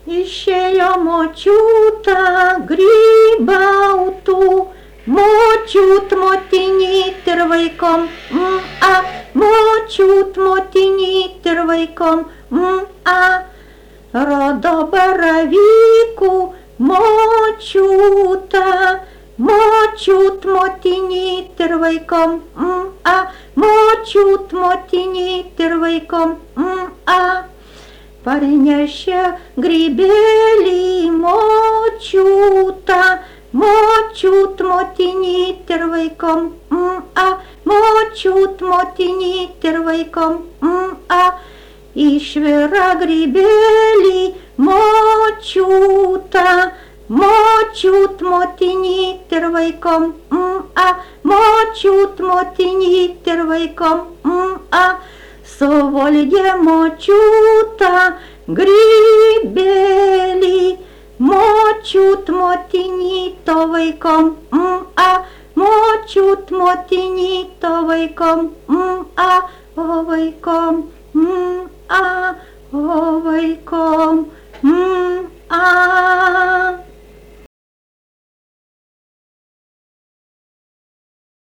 Išėjo močiutą grybautų, močiut motinyt ir vaikom, močiut motinyt ir vaikom, rodo baravykų močiutą, močiut motinyt ir vaikom, močiut motinyt ir vaikom, parnešė grybėlį močiutą, močiut motinyt ir vaikom, močiut motinyt ir vaikom, išvira grybėlį močiutą, močiut motinyt ir vaikom, močiut motinyt ir vaikom, suvaldė močiutą grybėlį, močiut motinyto vaikom, močiut motinyto vaikom, o vaikom, o vaikom,